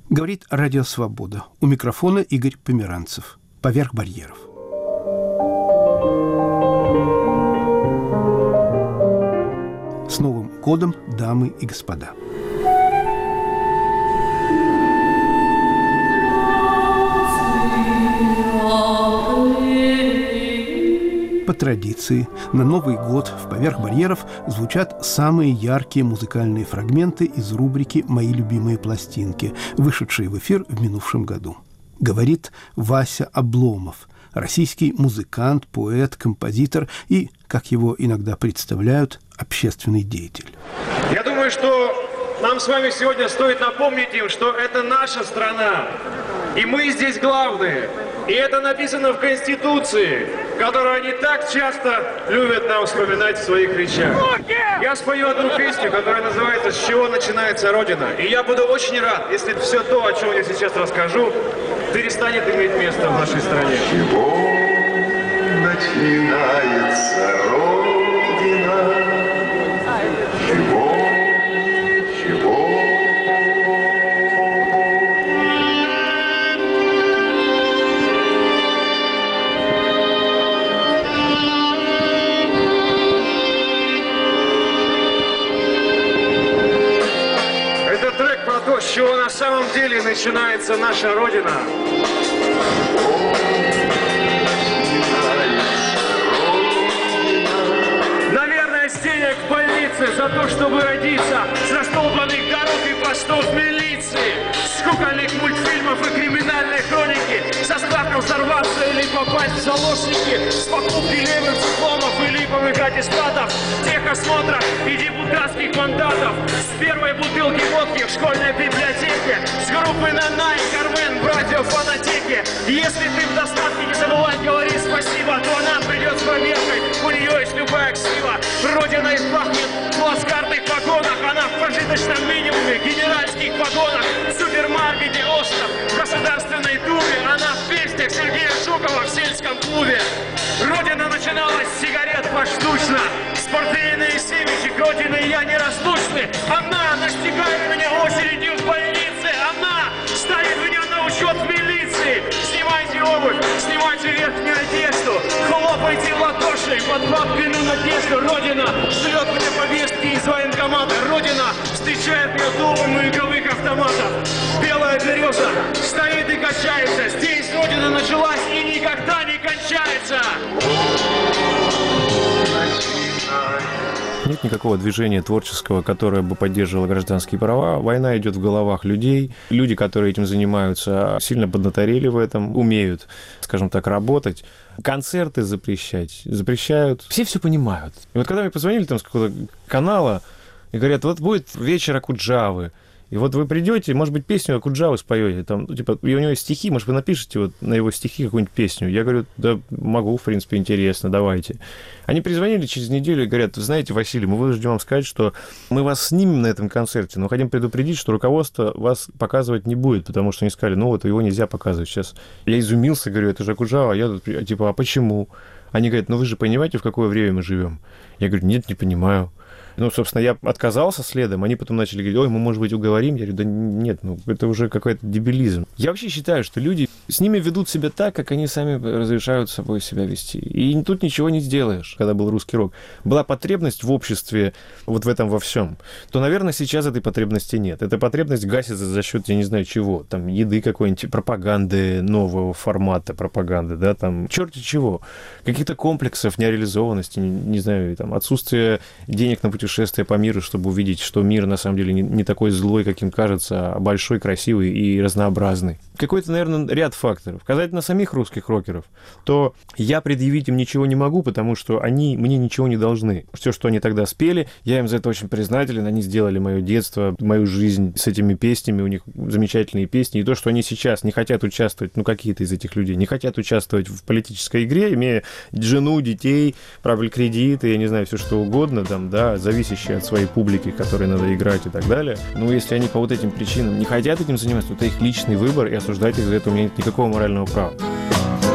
Говорит Радио Свобода. У микрофона Игорь Померанцев. «Поверх барьеров». С Новым годом, дамы и господа! По традиции, на Новый год в «Поверх барьеров» звучат самые яркие музыкальные фрагменты из рубрики «Мои любимые пластинки», вышедшие в эфир в минувшем году. Говорит Вася Обломов, российский музыкант, поэт, композитор и, как его иногда представляют, общественный деятель. Я думаю, что нам с вами сегодня стоит напомнить им, что это наша страна, и мы здесь главные. И это написано в Конституции, которую они так часто любят нам вспоминать в своих речах. Я спою одну песню, которая называется «С чего начинается Родина». И я буду очень рад, если все то, о чем я сейчас расскажу, перестанет иметь место в нашей стране. С чего начинается Родина? Чего? С чего на самом деле начинается наша Родина. Наверное, с денег в больнице за то, чтобы родиться, с растоптанных дорог и постов милиции, с кукольных мультфильмов и криминальной хроники, со страхом взорваться или попасть в заложники, с покупки левых дипломов и липовых аттестатов, техосмотров и депутатских мандатов, с первой бутылки водки в школьной библиотеке, с группы Нана и Кармен в радиофонотеке. Если ты в достатке, не забывай говорить спасибо, то она придет с проверкой, у нее есть любая ксива. Родина и пахнет в плацкартных погонах, она в прожиточном минимуме, генеральских погонах, в супермаркете «Остров», в Государственной Думе, она в песнях Сергея Жукова в сельском клубе. Родина начиналась с сигарет поштучно, с портвейной семечек Родины я неразлучны. Она настигает меня очередью в больнице, она ставит меня на учет в милиции. Снимайте обувь, снимайте верхнюю одежду, хлопайте в ладоши, под бабкину надежду. Родина шлет мне повестки из военкомата, Родина встречает меня дулом игровых автоматов. Белая береза стоит и качается, здесь Родина началась и никогда не кончается. Нет никакого движения творческого, которое бы поддерживало гражданские права. Война идет в головах людей. Люди, которые этим занимаются, сильно поднаторели в этом, умеют, скажем так, работать. Концерты запрещают. Все понимают. И вот когда мне позвонили там с какого-то канала и говорят, вот будет вечер Окуджавы, и вот вы придете, может быть, песню Окуджавы споете, там, типа, и у него есть стихи, может, вы напишите вот на его стихи какую-нибудь песню. Я говорю, да могу, в принципе, интересно, давайте. Они перезвонили через неделю и говорят, вы знаете, Василий, мы вынуждены вам сказать, что мы вас снимем на этом концерте, но хотим предупредить, что руководство вас показывать не будет, потому что они сказали, ну вот его нельзя показывать сейчас. Я изумился, говорю, это же Окуджава, а я тут, типа, а почему? Они говорят, ну вы же понимаете, в какое время мы живем? Я говорю, нет, не понимаю. Ну, собственно, я отказался следом, они потом начали говорить, ой, мы, может быть, уговорим. Я говорю, да нет, ну, это уже какой-то дебилизм. Я вообще считаю, что люди с ними ведут себя так, как они сами разрешают с собой себя вести. И тут ничего не сделаешь. Когда был русский рок, была потребность в обществе вот в этом во всем, то, наверное, сейчас этой потребности нет. Эта потребность гасится за счет, я не знаю чего, там, еды какой-нибудь, пропаганды, нового формата пропаганды, да, там, черти чего, каких-то комплексов нереализованности, не знаю, там, отсутствие денег на путешествие по миру, чтобы увидеть, что мир на самом деле не такой злой, каким кажется, а большой, красивый и разнообразный. Какой-то, наверное, ряд факторов. Касательно самих русских рокеров, то я предъявить им ничего не могу, потому что они мне ничего не должны. Все, что они тогда спели, я им за это очень признателен. Они сделали мое детство, мою жизнь с этими песнями, у них замечательные песни. И то, что они сейчас не хотят участвовать, ну, какие-то из этих людей, не хотят участвовать в политической игре, имея жену, детей, правильно, кредиты, я не знаю, все что угодно, там, да, зависящие от своей публики, которой надо играть и так далее. Но если они по вот этим причинам не хотят этим заниматься, то это их личный выбор, и осуждать их за это у меня нет никакого морального права.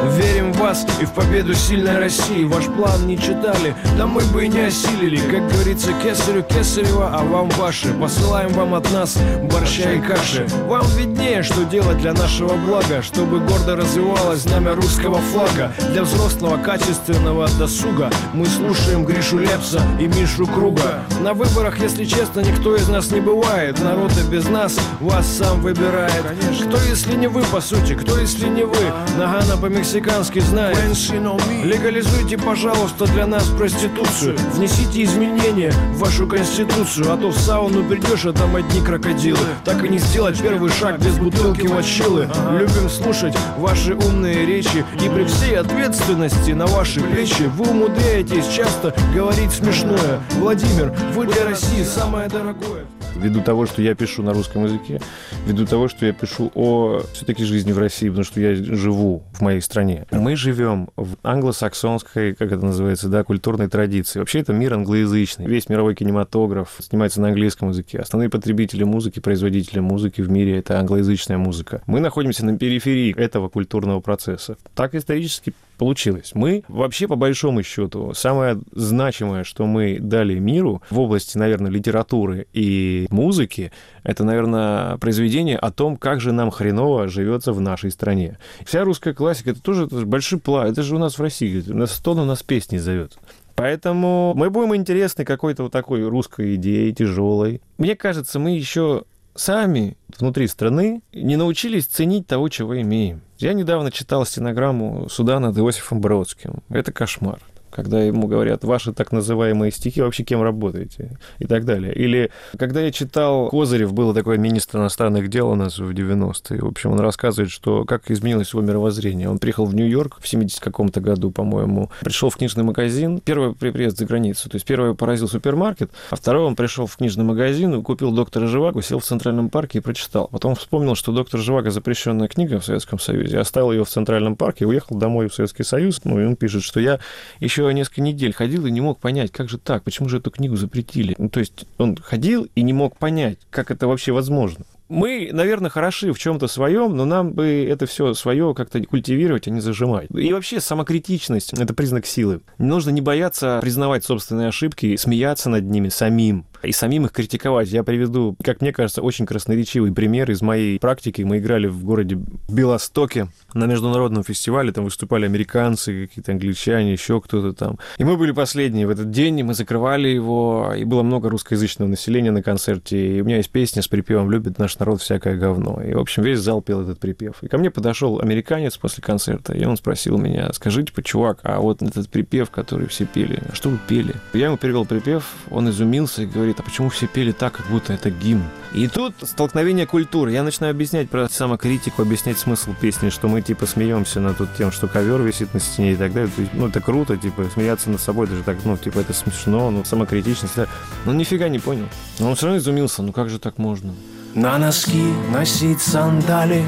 Верим в вас и в победу сильной России. Ваш план не читали, да мы бы и не осилили. Как говорится, кесарю кесарева, а вам ваше. Посылаем вам от нас борща и каши. Вам виднее, что делать для нашего блага, чтобы гордо развивалось знамя русского флага. Для взрослого качественного досуга мы слушаем Гришу Лепса и Мишу Круга. На выборах, если честно, никто из нас не бывает. Народ и без нас вас сам выбирает. Кто, если не вы, по сути, кто, если не вы? Нагано по-мексикански знает. Легализуйте, пожалуйста, для нас проституцию. Внесите изменения в вашу конституцию. А то в сауну придешь, а там одни крокодилы. Так и не сделать первый шаг без бутылки мочилы. Любим слушать ваши умные речи. И при всей ответственности на ваши плечи вы умудряетесь часто говорить смешное. Владимир, вы для России самое дорогое. Ввиду того, что я пишу на русском языке, ввиду того, что я пишу о все-таки жизни в России, потому что я живу в моей стране. Мы живем в англосаксонской, как это называется, да, культурной традиции. Вообще это мир англоязычный. Весь мировой кинематограф снимается на английском языке. Основные потребители музыки, производители музыки в мире — это англоязычная музыка. Мы находимся на периферии этого культурного процесса. Так исторически получилось. Мы вообще, по большому счету, самое значимое, что мы дали миру в области, наверное, литературы и музыки, это, наверное, произведение о том, как же нам хреново живется в нашей стране. Вся русская классика — это тоже большой план. Это же у нас в России. У нас стон, у нас песни зовет. Поэтому мы будем интересны какой-то вот такой русской идеей, тяжелой. Мне кажется, мы еще сами внутри страны не научились ценить того, чего имеем. Я недавно читал стенограмму суда над Иосифом Бродским. Это кошмар. Когда ему говорят, ваши так называемые стихи, вообще кем работаете? И так далее. Или когда я читал Козырев, было такое министр иностранных дел у нас в 90-е. В общем, он рассказывает, что как изменилось его мировоззрение. Он приехал в Нью-Йорк в 70 каком-то году, по-моему. Пришел в книжный магазин. Первый приезд за границу. То есть первый поразил супермаркет, а второй он пришел в книжный магазин, купил «Доктора Живаго», сел в Центральном парке и прочитал. Потом вспомнил, что «Доктор Живаго» — запрещенная книга в Советском Союзе. Оставил ее в Центральном парке и уехал домой в Советский Союз. Ну, и он пишет, что я еще несколько недель ходил и не мог понять, как же так, почему же эту книгу запретили. Ну, то есть он ходил и не мог понять, как это вообще возможно. Мы, наверное, хороши в чем-то своем, но нам бы это все свое как-то культивировать, а не зажимать. И вообще самокритичность — это признак силы. Нужно не бояться признавать собственные ошибки, смеяться над ними самим и самим их критиковать. Я приведу, как мне кажется, очень красноречивый пример из моей практики. Мы играли в городе Белостоке на международном фестивале, там выступали американцы, какие-то англичане, еще кто-то там. И мы были последние в этот день, и мы закрывали его, и было много русскоязычного населения на концерте. И у меня есть песня с припевом «Любит наш народ всякое говно». И, в общем, весь зал пел этот припев. И ко мне подошел американец после концерта, и он спросил меня: скажите, чувак, а вот этот припев, который все пели, а что вы пели? Я ему перевел припев, он изумился и говорит: а почему все пели так, как будто это гимн? И тут столкновение культур. Я начинаю объяснять про самокритику, объяснять смысл песни, что мы типа смеемся над тем, что ковер висит на стене и так далее. Ну, это круто, типа, смеяться над собой даже так, ну, типа, это смешно, ну, самокритичность. Ну, нифига не понял. Но он все равно изумился, ну, как же так можно? На носки носить сандали,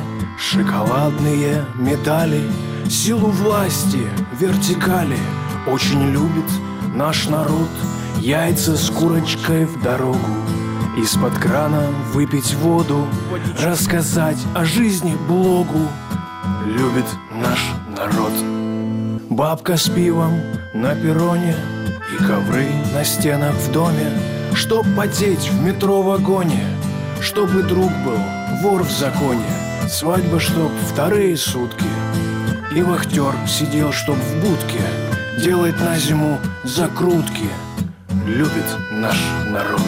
шоколадные медали, силу власти, вертикали очень любит наш народ. Яйца с курочкой в дорогу, из-под крана выпить воду, рассказать о жизни блогу любит наш народ. Бабка с пивом на перроне и ковры на стенах в доме, чтоб потеть в метро-вагоне, чтобы друг был вор в законе, свадьба чтоб вторые сутки, и вахтер сидел чтоб в будке, делает на зиму закрутки. Любит наш народ.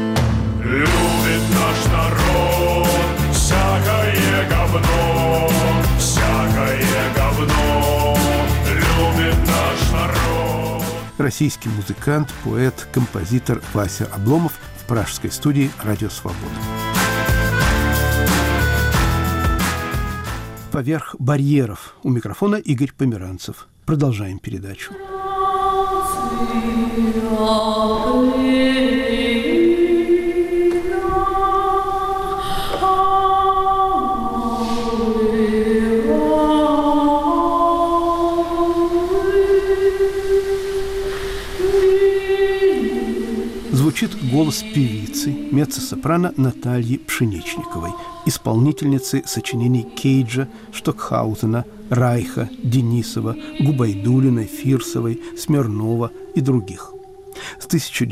Любит наш народ всякое говно, всякое говно. Любит наш народ. Российский музыкант, поэт, композитор Вася Обломов в пражской студии «Радио Свобода». «Поверх барьеров». У микрофона Игорь Померанцев. Продолжаем передачу. Звучит голос голос певицы, меццо-сопрано Натальи Пшеничниковой, исполнительницы сочинений Кейджа, Штокхаузена, Райха, Денисова, Губайдулиной, Фирсовой, Смирнова и других. С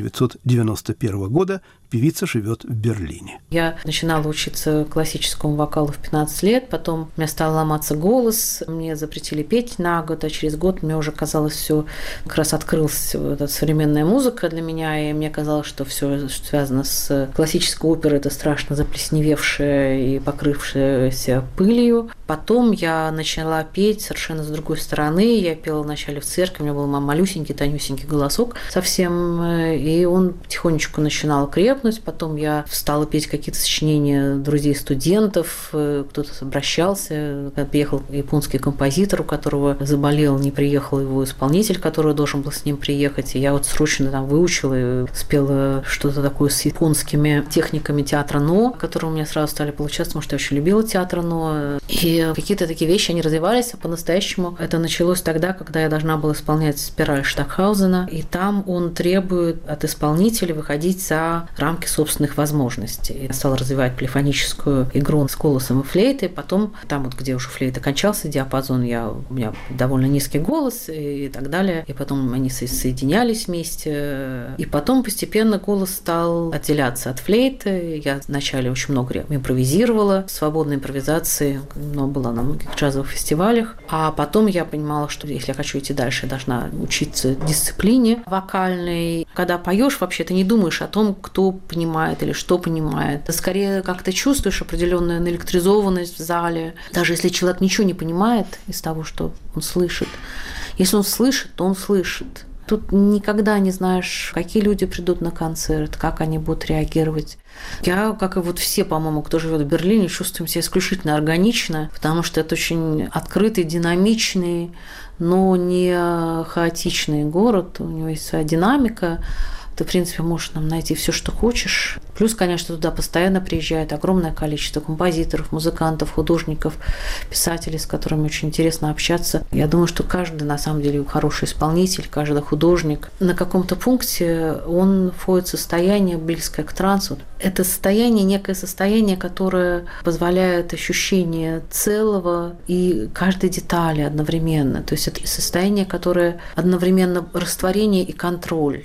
1991 года певица живет в Берлине. Я начинала учиться классическому вокалу в 15 лет, потом у меня стал ломаться голос, мне запретили петь на год, а через год мне уже казалось, все как раз открылась вот эта современная музыка для меня, и мне казалось, что все, что связано с классической оперой, это страшно заплесневевшее и покрывшееся пылью. Потом я начала петь совершенно с другой стороны. Я пела вначале в церкви, у меня был малюсенький, тонюсенький голосок совсем, и он потихонечку начинал крепнуть. Потом я стала петь какие-то сочинения друзей-студентов, кто-то обращался, приехал японский композитор, у которого заболел, не приехал его исполнитель, который должен был с ним приехать, и я вот срочно там выучила и спела что-то такое с японскими техниками театра Но, которые у меня сразу стали получаться, потому что я очень любила театр Но, и какие-то такие вещи, они развивались, а по-настоящему это началось тогда, когда я должна была исполнять «Спираль» Штокхаузена, и там он требует от исполнителя выходить за рамки собственных возможностей. Я стала развивать полифоническую игру с голосом и флейтой. Потом, там вот, где уже флейта кончался диапазон, у меня довольно низкий голос и так далее. И потом они соединялись вместе. И потом постепенно голос стал отделяться от флейты. Я вначале очень много импровизировала. Свободной импровизации была на многих джазовых фестивалях. А потом я понимала, что если я хочу идти дальше, я должна учиться дисциплине вокальной. Когда поешь, вообще ты не думаешь о том, кто понимает или что понимает. Ты скорее как-то чувствуешь определенную наэлектризованность в зале. Даже если человек ничего не понимает из того, что он слышит. Если он слышит, то он слышит. Тут никогда не знаешь, какие люди придут на концерт, как они будут реагировать. Я, как и вот все, по-моему, кто живет в Берлине, чувствуем себя исключительно органично, потому что это очень открытый, динамичный, но не хаотичный город. У него есть своя динамика. Ты, в принципе, можешь там найти все, что хочешь. Плюс, конечно, туда постоянно приезжает огромное количество композиторов, музыкантов, художников, писателей, с которыми очень интересно общаться. Я думаю, что каждый, на самом деле, хороший исполнитель, каждый художник, на каком-то пункте он входит в состояние, близкое к трансу. Это состояние, некое состояние, которое позволяет ощущение целого и каждой детали одновременно. То есть это состояние, которое одновременно растворение и контроль.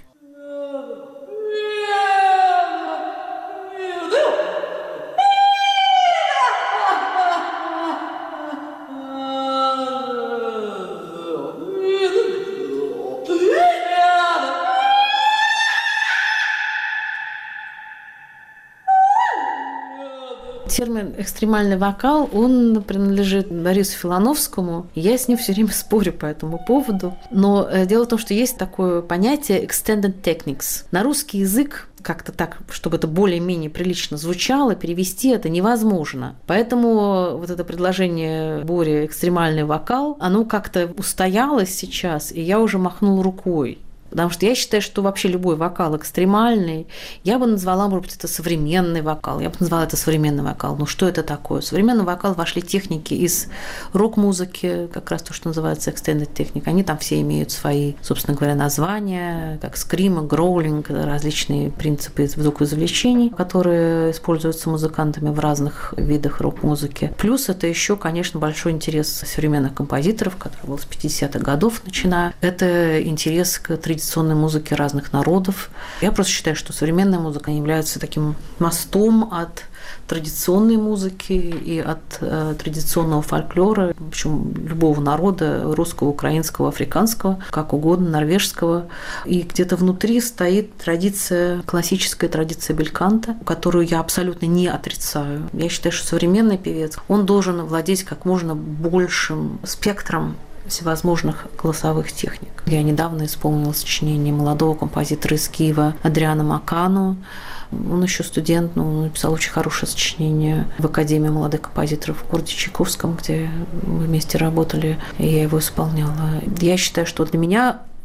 Термин «экстремальный вокал», он принадлежит Борису Филоновскому. Я с ним все время спорю по этому поводу. Но дело в том, что есть такое понятие «extended techniques». На русский язык как-то так, чтобы это более-менее прилично звучало, перевести это невозможно. Поэтому вот это предложение Бори «экстремальный вокал», оно как-то устоялось сейчас, и я уже махнула рукой. Потому что я считаю, что вообще любой вокал экстремальный. Я бы назвала, может быть, это современный вокал. Я бы назвала это современный вокал. Ну, что это такое? В современный вокал вошли техники из рок-музыки, как раз то, что называется extended technique. Они там все имеют свои, собственно говоря, названия, как скрима, гроулинг, различные принципы звукоизвлечений, которые используются музыкантами в разных видах рок-музыки. Плюс это еще, конечно, большой интерес современных композиторов, который был с 50-х годов начиная. Это интерес к традиционной музыки разных народов. Я просто считаю, что современная музыка является таким мостом от традиционной музыки и от традиционного фольклора, причем любого народа, русского, украинского, африканского, как угодно, норвежского. И где-то внутри стоит традиция, классическая традиция бельканта, которую я абсолютно не отрицаю. Я считаю, что современный певец, он должен владеть как можно большим спектром всевозможных голосовых техник. Я недавно исполнила сочинение молодого композитора из Киева Адриана Макану. Он еще студент, но он написал очень хорошее сочинение в Академии молодых композиторов в городе Чайковском, где мы вместе работали, и я его исполняла. Я считаю, что для меня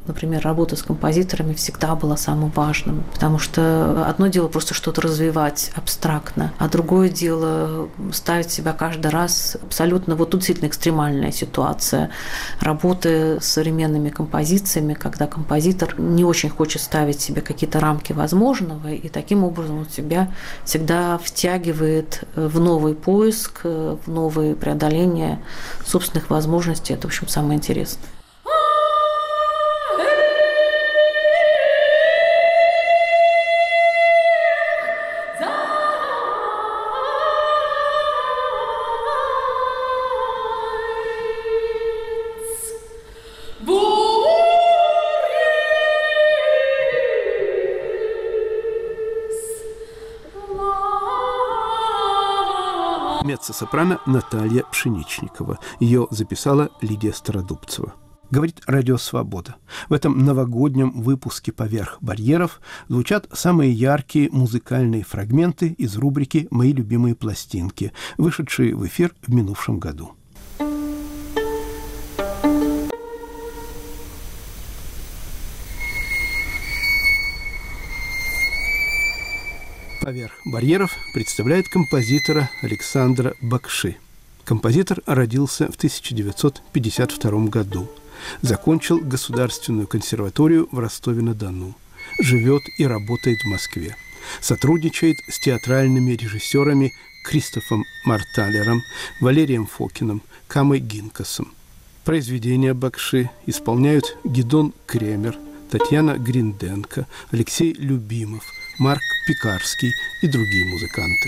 Например, работа с композиторами всегда была самым важным, потому что одно дело просто что-то развивать абстрактно, а другое дело ставить себя каждый раз абсолютно... Вот тут действительно экстремальная ситуация работы с современными композициями, когда композитор не очень хочет ставить себе какие-то рамки возможного, и таким образом он себя всегда втягивает в новый поиск, в новые преодоления собственных возможностей. Это, в общем, самое интересное. Меццо-сопрано Наталья Пшеничникова. Ее записала Лидия Стародубцева. Говорит Радио Свобода. В этом новогоднем выпуске «Поверх барьеров» звучат самые яркие музыкальные фрагменты из рубрики «Мои любимые пластинки», вышедшие в эфир в минувшем году. «Поверх барьеров» представляет композитора Александра Бакши. Композитор родился в 1952 году. Закончил Государственную консерваторию в Ростове-на-Дону. Живет и работает в Москве. Сотрудничает с театральными режиссерами Кристофом Марталером, Валерием Фокиным, Камой Гинкасом. Произведения Бакши исполняют Гидон Кремер, Татьяна Гринденко, Алексей Любимов, Марк Пекарский и другие музыканты.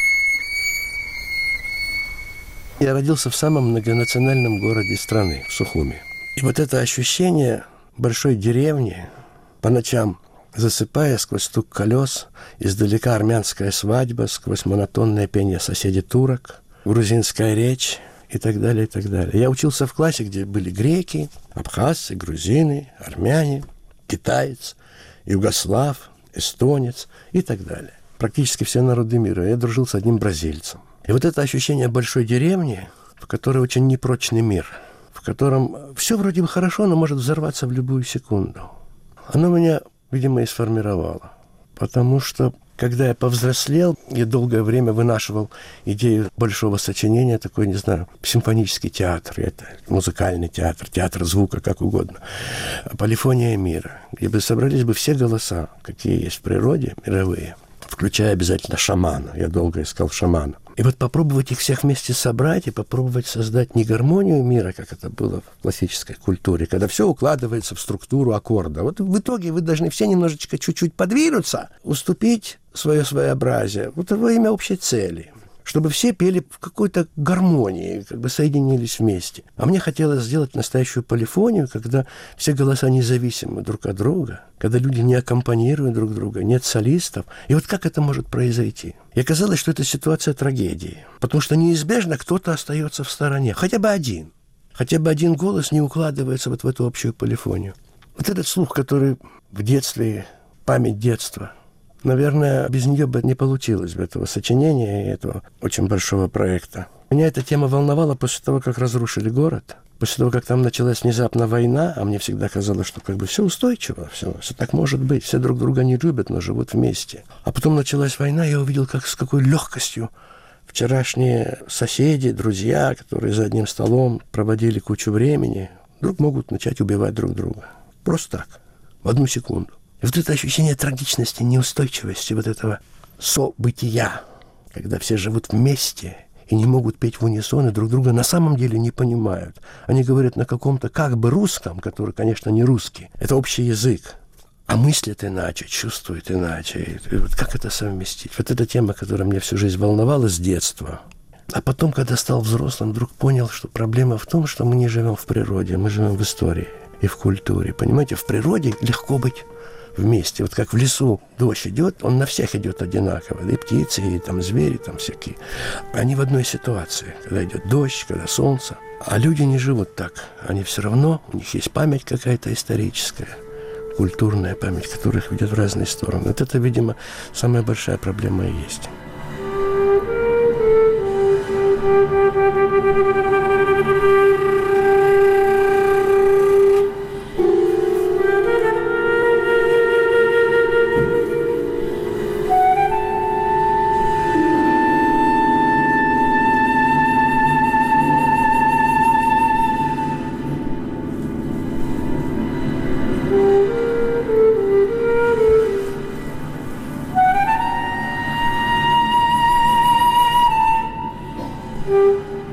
Я родился в самом многонациональном городе страны, в Сухуми. И вот это ощущение большой деревни, по ночам засыпая сквозь стук колес, издалека армянская свадьба, сквозь монотонное пение соседей турок, грузинская речь и так далее, и так далее. Я учился в классе, где были греки, абхазцы, грузины, армяне, китаец, югослав, эстонец и так далее. Практически все народы мира. Я дружил с одним бразильцем. И вот это ощущение большой деревни, в которой очень непрочный мир, в котором все вроде бы хорошо, но может взорваться в любую секунду, оно меня, видимо, и сформировало. Потому что, когда я повзрослел, я долгое время вынашивал идею большого сочинения, такой, не знаю, симфонический театр, это музыкальный театр, театр звука, как угодно, полифония мира, где бы собрались бы все голоса, какие есть в природе, мировые, включая обязательно шамана. Я долго искал шамана. И вот попробовать их всех вместе собрать и попробовать создать не гармонию мира, как это было в классической культуре, когда все укладывается в структуру аккорда. Вот в итоге вы должны все немножечко чуть-чуть подвинуться, уступить свое своеобразие вот во имя общей цели, чтобы все пели в какой-то гармонии, как бы соединились вместе. А мне хотелось сделать настоящую полифонию, когда все голоса независимы друг от друга, когда люди не аккомпанируют друг друга, нет солистов. И вот как это может произойти? И оказалось, что это ситуация трагедии, потому что неизбежно кто-то остается в стороне, хотя бы один. Хотя бы один голос не укладывается вот в эту общую полифонию. Вот этот слух, который в детстве, память детства, наверное, без нее бы не получилось бы этого сочинения и этого очень большого проекта. Меня эта тема волновала после того, как разрушили город, после того, как там началась внезапно война, а мне всегда казалось, что как бы все устойчиво, все так может быть, все друг друга не любят, но живут вместе. А потом началась война, я увидел, как с какой легкостью вчерашние соседи, друзья, которые за одним столом проводили кучу времени, вдруг могут начать убивать друг друга. Просто так, в одну секунду. И вот это ощущение трагичности, неустойчивости, вот этого события, когда все живут вместе и не могут петь в унисон, и друг друга на самом деле не понимают. Они говорят на каком-то как бы русском, который, конечно, не русский. Это общий язык. А мыслят иначе, чувствуют иначе. И вот как это совместить? Вот эта тема, которая меня всю жизнь волновала с детства. А потом, когда стал взрослым, вдруг понял, что проблема в том, что мы не живем в природе, мы живем в истории и в культуре. Понимаете, в природе легко быть вместе. Вот как в лесу дождь идет, он на всех идет одинаково. И птицы, и там звери, там всякие. Они в одной ситуации. Когда идет дождь, когда солнце. А люди не живут так. Они все равно, у них есть память какая-то историческая, культурная память, которая их ведет в разные стороны. Вот это, видимо, самая большая проблема и есть.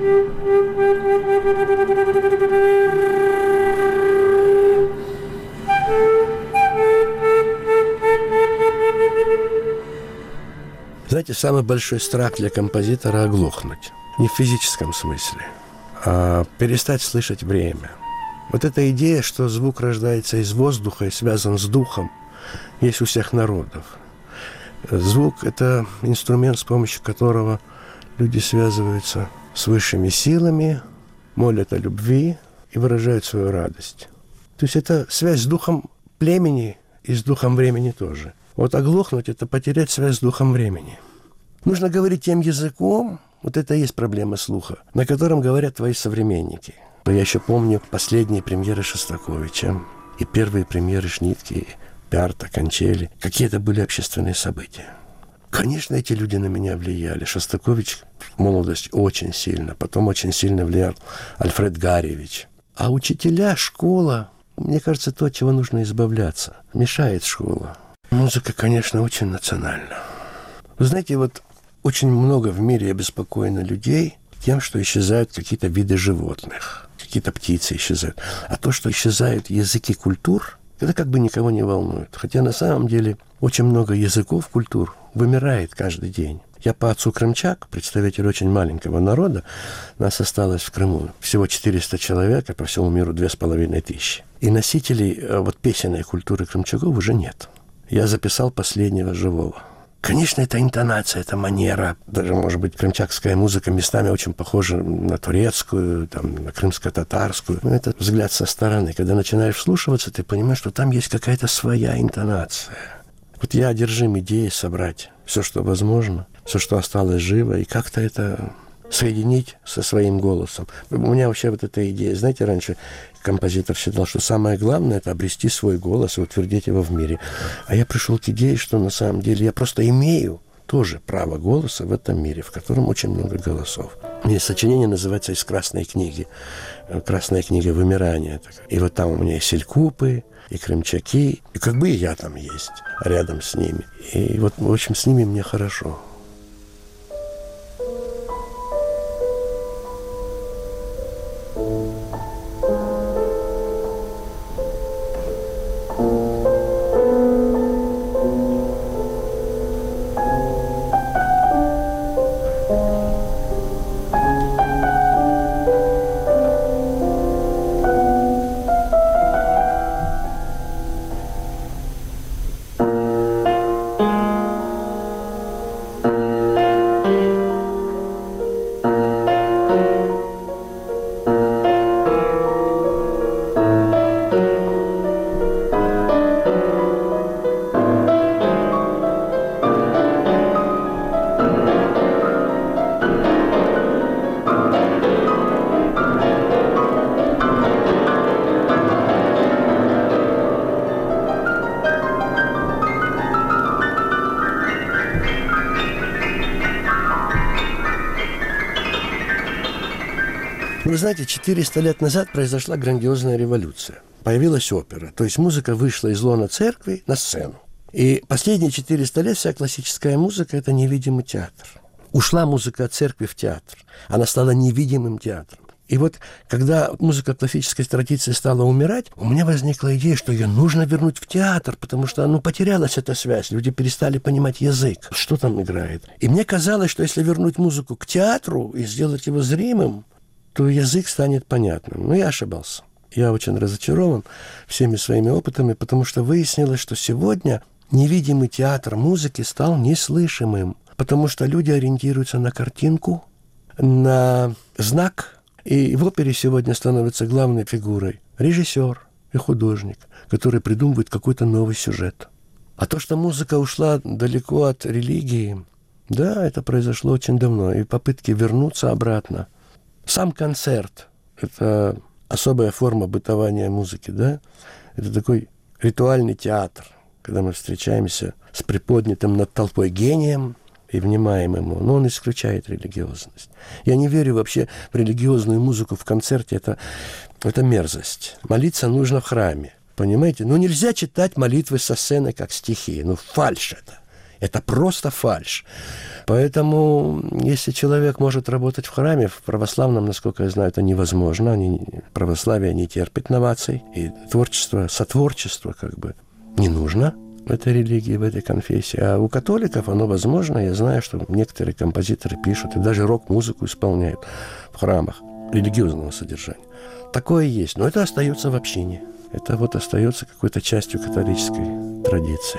Знаете, самый большой страх для композитора – оглохнуть. Не в физическом смысле, а перестать слышать время. Вот эта идея, что звук рождается из воздуха и связан с духом, есть у всех народов. Звук – это инструмент, с помощью которого люди связываются с высшими силами, молят о любви и выражают свою радость. То есть это связь с духом племени и с духом времени тоже. Вот оглохнуть – это потерять связь с духом времени. Нужно говорить тем языком, вот это и есть проблема слуха, на котором говорят твои современники. Я еще помню последние премьеры Шостаковича и первые премьеры Шнитке, Пярта, Кончели. Какие это были общественные события. Конечно, эти люди на меня влияли. Шостакович в молодости очень сильно, потом очень сильно влиял Альфред Гарьевич. А учителя, школа, мне кажется, то, от чего нужно избавляться. Мешает школа. Музыка, конечно, очень национальна. Вы знаете, вот очень много в мире обеспокоено людей тем, что исчезают какие-то виды животных, какие-то птицы исчезают. А то, что исчезают языки культур, это как бы никого не волнует. Хотя на самом деле очень много языков, культур вымирает каждый день. Я по отцу крымчак, представитель очень маленького народа. Нас осталось в Крыму всего 400 человек, а по всему миру 2500. И носителей вот песенной культуры крымчаков уже нет. Я записал последнего живого. Конечно, это интонация, это манера. Даже, может быть, крымчакская музыка местами очень похожа на турецкую, там, на крымско-татарскую. Но это взгляд со стороны. Когда начинаешь вслушиваться, ты понимаешь, что там есть какая-то своя интонация. Вот я одержим идеей собрать все, что возможно, все, что осталось живо, и как-то это соединить со своим голосом. У меня вообще вот эта идея, знаете, раньше композитор считал, что самое главное – это обрести свой голос и утвердить его в мире. А я пришел к идее, что на самом деле я просто имею тоже право голоса в этом мире, в котором очень много голосов. Мне сочинение называется «Из красной книги». «Красная книга вымирания». И вот там у меня и селькупы, и крымчаки, и как бы и я там есть рядом с ними. И вот, в общем, с ними мне хорошо. Вы знаете, 400 лет назад произошла грандиозная революция. Появилась опера, то есть музыка вышла из лона церкви на сцену. И последние 400 лет вся классическая музыка – это невидимый театр. Ушла музыка от церкви в театр. Она стала невидимым театром. И вот, когда музыка классической традиции стала умирать, у меня возникла идея, что ее нужно вернуть в театр, потому что, потерялась эта связь. Люди перестали понимать язык, что там играет. И мне казалось, что если вернуть музыку к театру и сделать его зримым, то язык станет понятным. Но я ошибался. Я очень разочарован всеми своими опытами, потому что выяснилось, что сегодня невидимый театр музыки стал неслышимым, потому что люди ориентируются на картинку, на знак, и в опере сегодня становится главной фигурой режиссер и художник, который придумывает какой-то новый сюжет. А то, что музыка ушла далеко от религии, да, это произошло очень давно, и попытки вернуться обратно. Сам концерт – это особая форма бытования музыки, да? Это такой ритуальный театр, когда мы встречаемся с приподнятым над толпой гением и внимаем ему, но он исключает религиозность. Я не верю вообще в религиозную музыку в концерте, это мерзость. Молиться нужно в храме, понимаете? Нельзя читать молитвы со сцены как стихи, фальшь это. Это просто фальшь. Поэтому, если человек может работать в храме, в православном, насколько я знаю, это невозможно. Православие не терпит новаций. И творчество, сотворчество как бы не нужно в этой религии, в этой конфессии. А у католиков оно возможно. Я знаю, что некоторые композиторы пишут и даже рок-музыку исполняют в храмах религиозного содержания. Такое есть, но это остается в общине. Это вот остается какой-то частью католической традиции.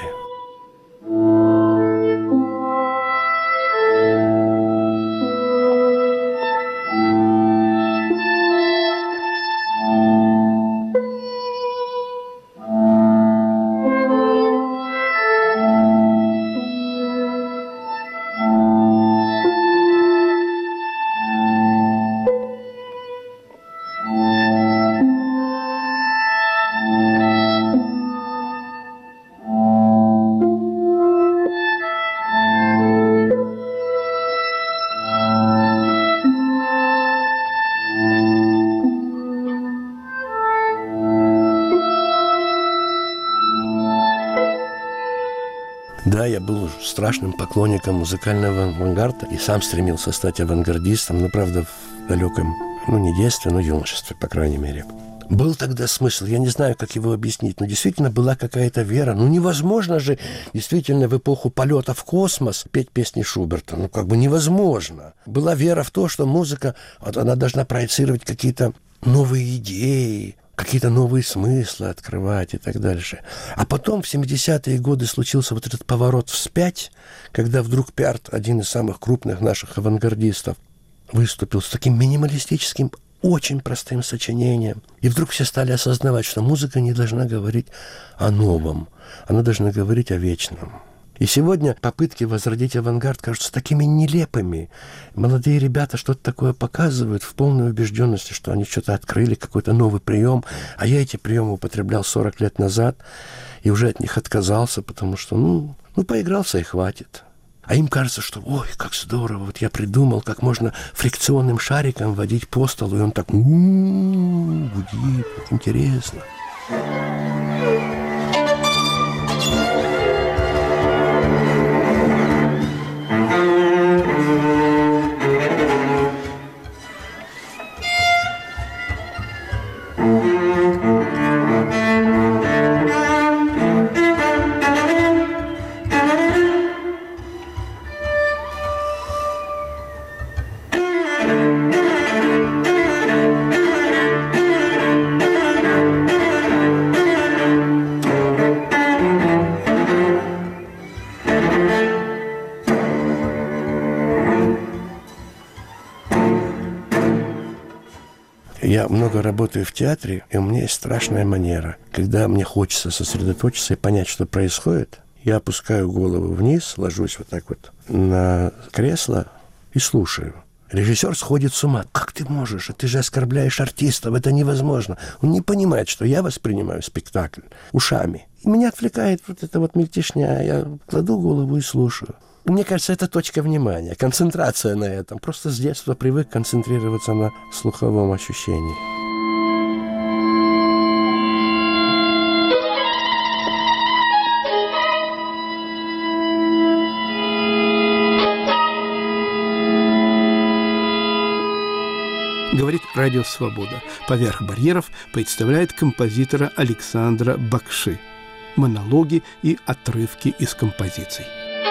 Да, я был страшным поклонником музыкального авангарда и сам стремился стать авангардистом, но, правда, в далеком, не детстве, но юношестве, по крайней мере. Был тогда смысл, я не знаю, как его объяснить, но действительно была какая-то вера. Невозможно же действительно в эпоху полета в космос петь песни Шуберта. Невозможно. Была вера в то, что музыка, она должна проецировать какие-то новые идеи, какие-то новые смыслы открывать и так дальше. А потом в 70-е годы случился вот этот поворот вспять, когда вдруг Пярт, один из самых крупных наших авангардистов, выступил с таким минималистическим, очень простым сочинением. И вдруг все стали осознавать, что музыка не должна говорить о новом, она должна говорить о вечном. И сегодня попытки возродить авангард кажутся такими нелепыми. Молодые ребята что-то такое показывают в полной убежденности, что они что-то открыли, какой-то новый прием. А я эти приемы употреблял 40 лет назад и уже от них отказался, потому что, поигрался и хватит. А им кажется, что, ой, как здорово, вот я придумал, как можно фрикционным шариком водить по столу, и он так гудит, интересно. Я много работаю в театре, и у меня есть страшная манера. Когда мне хочется сосредоточиться и понять, что происходит, я опускаю голову вниз, ложусь вот так вот на кресло и слушаю. Режиссер сходит с ума. Как ты можешь? Ты же оскорбляешь артистов, это невозможно. Он не понимает, что я воспринимаю спектакль ушами. И меня отвлекает вот эта вот мельтешня. Я кладу голову и слушаю. Мне кажется, это точка внимания, концентрация на этом. Просто с детства привык концентрироваться на слуховом ощущении. Говорит Радио Свобода. «Поверх барьеров» представляет композитора Александра Бакши. Монологи и отрывки из композиций.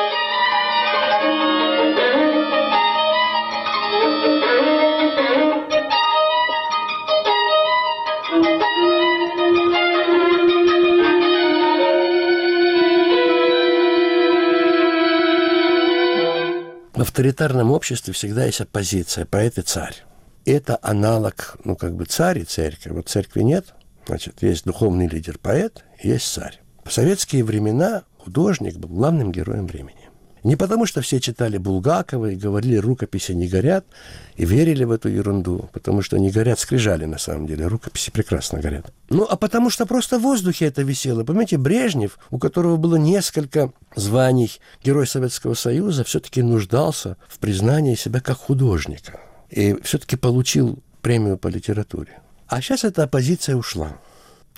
В авторитарном обществе всегда есть оппозиция, поэт и царь. Это аналог, царь и церковь. Вот церкви нет, значит, есть духовный лидер поэт, есть царь. В советские времена художник был главным героем времени. Не потому, что все читали Булгакова и говорили, рукописи не горят, и верили в эту ерунду, потому что не горят скрижали, на самом деле, рукописи прекрасно горят. А потому что просто в воздухе это висело. Понимаете, Брежнев, у которого было несколько званий Герой Советского Союза, все-таки нуждался в признании себя как художника. И все-таки получил премию по литературе. А сейчас эта оппозиция ушла.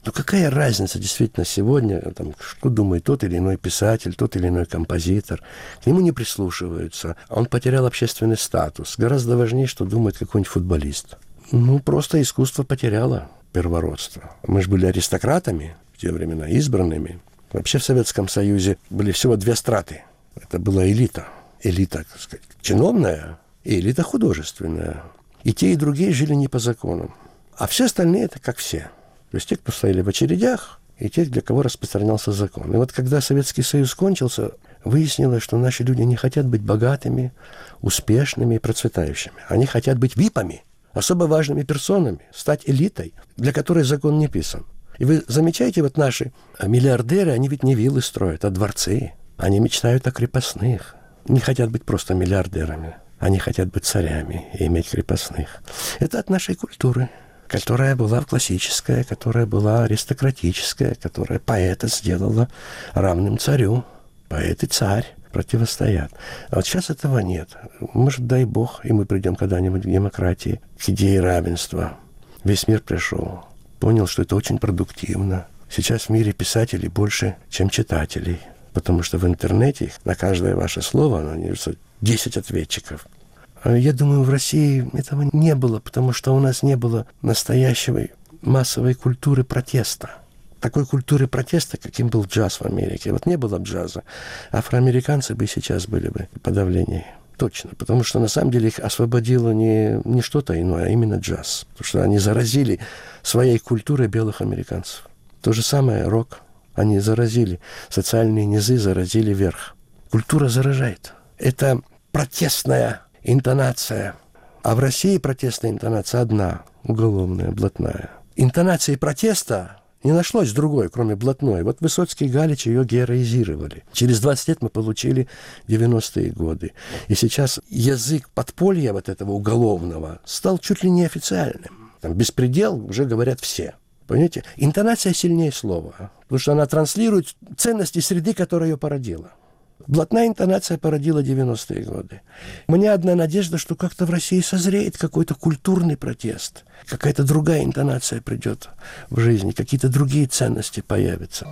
Ну какая разница действительно сегодня, там, что думает тот или иной писатель, тот или иной композитор. К нему не прислушиваются. Он потерял общественный статус. Гораздо важнее, что думает какой-нибудь футболист. Ну, просто искусство потеряло первородство. Мы же были аристократами в те времена, избранными. Вообще в Советском Союзе были всего две страты. Это была элита. Элита, так сказать, чиновная и элита художественная. И те, и другие жили не по законам. А все остальные это как все. То есть те, кто стояли в очередях, и те, для кого распространялся закон. И вот когда Советский Союз кончился, выяснилось, что наши люди не хотят быть богатыми, успешными и процветающими. Они хотят быть випами, особо важными персонами, стать элитой, для которой закон не писан. И вы замечаете, вот наши миллиардеры, они ведь не виллы строят, а дворцы. Они мечтают о крепостных. Не хотят быть просто миллиардерами. Они хотят быть царями и иметь крепостных. Это от нашей культуры, которая была классическая, которая была аристократическая, которая поэта сделала равным царю. Поэт и царь противостоят. А вот сейчас этого нет. Может, дай бог, и мы придем когда-нибудь к демократии, к идее равенства. Весь мир пришел, понял, что это очень продуктивно. Сейчас в мире писателей больше, чем читателей. Потому что в интернете на каждое ваше слово найдется 10 ответчиков. Я думаю, в России этого не было, потому что у нас не было настоящей массовой культуры протеста. Такой культуры протеста, каким был джаз в Америке. Вот не было джаза. Афроамериканцы бы сейчас были бы в подавлении. Точно. Потому что на самом деле их освободило не что-то иное, а именно джаз. Потому что они заразили своей культурой белых американцев. То же самое рок. Они заразили. Социальные низы заразили верх. Культура заражает. Это протестная интонация. А в России протестная интонация одна, уголовная, блатная. Интонации протеста не нашлось другой, кроме блатной. Вот Высоцкий и Галич ее героизировали. Через 20 лет мы получили 90-е годы. И сейчас язык подполья вот этого уголовного стал чуть ли не официальным. Там беспредел уже говорят все. Понимаете? Интонация сильнее слова. Потому что она транслирует ценности среды, которая ее породила. Блатная интонация породила 90-е годы. У меня одна надежда, что как-то в России созреет какой-то культурный протест. Какая-то другая интонация придет в жизни, какие-то другие ценности появятся.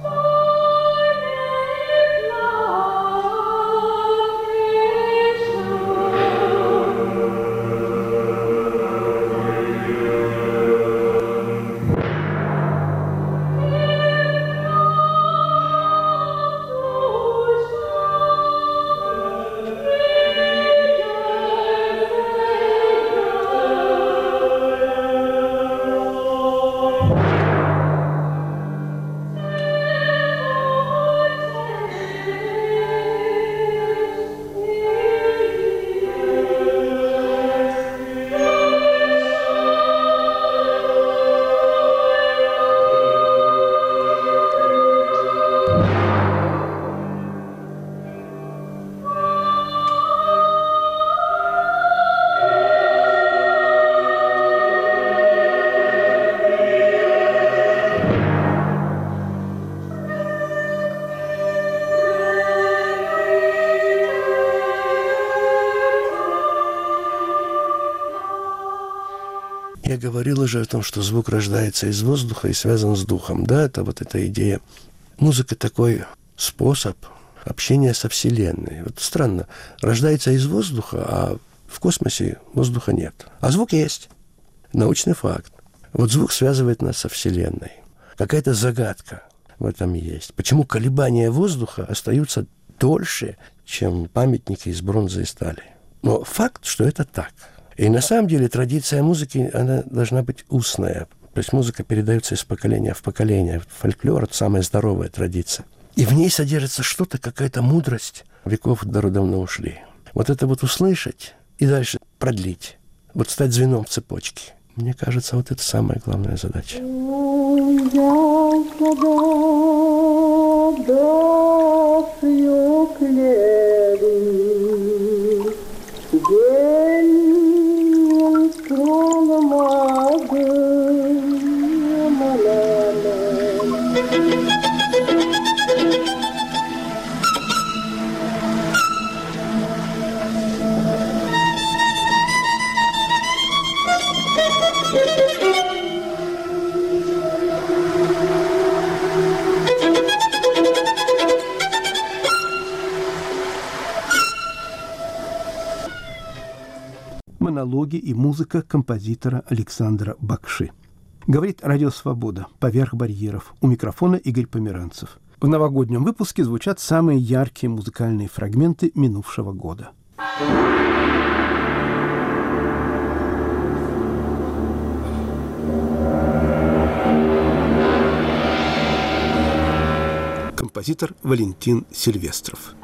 Я говорил уже о том, что звук рождается из воздуха и связан с духом. Да, это вот эта идея. Музыка такой способ общения со Вселенной. Вот странно, рождается из воздуха, а в космосе воздуха нет. А звук есть. Научный факт. Вот звук связывает нас со Вселенной. Какая-то загадка в этом есть. Почему колебания воздуха остаются дольше, чем памятники из бронзы и стали? Но факт, что это так. И на самом деле традиция музыки, она должна быть устная. То есть музыка передается из поколения в поколение. Фольклор – это самая здоровая традиция. И в ней содержится что-то, какая-то мудрость. Веков давно ушли. Вот это вот услышать и дальше продлить. Вот стать звеном в цепочке. Мне кажется, вот это самая главная задача. монологи и музыка композитора Александра Бакши. Говорит «Радио Свобода» поверх барьеров. У микрофона Игорь Померанцев. В новогоднем выпуске звучат самые яркие музыкальные фрагменты минувшего года. Композитор Валентин Сильвестров.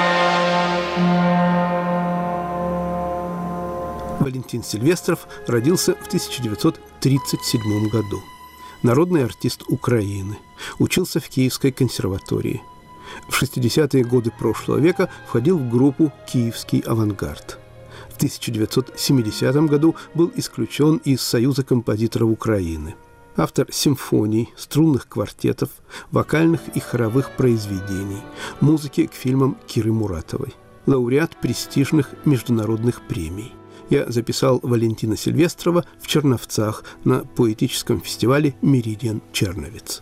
Валентин Сильвестров родился в 1937 году. Народный артист Украины. Учился в Киевской консерватории. В 60-е годы прошлого века входил в группу «Киевский авангард». В 1970 году был исключен из Союза композиторов Украины. Автор симфоний, струнных квартетов, вокальных и хоровых произведений, музыки к фильмам Киры Муратовой. Лауреат престижных международных премий. Я записал Валентина Сильвестрова в Черновцах на поэтическом фестивале «Меридиан Черновец».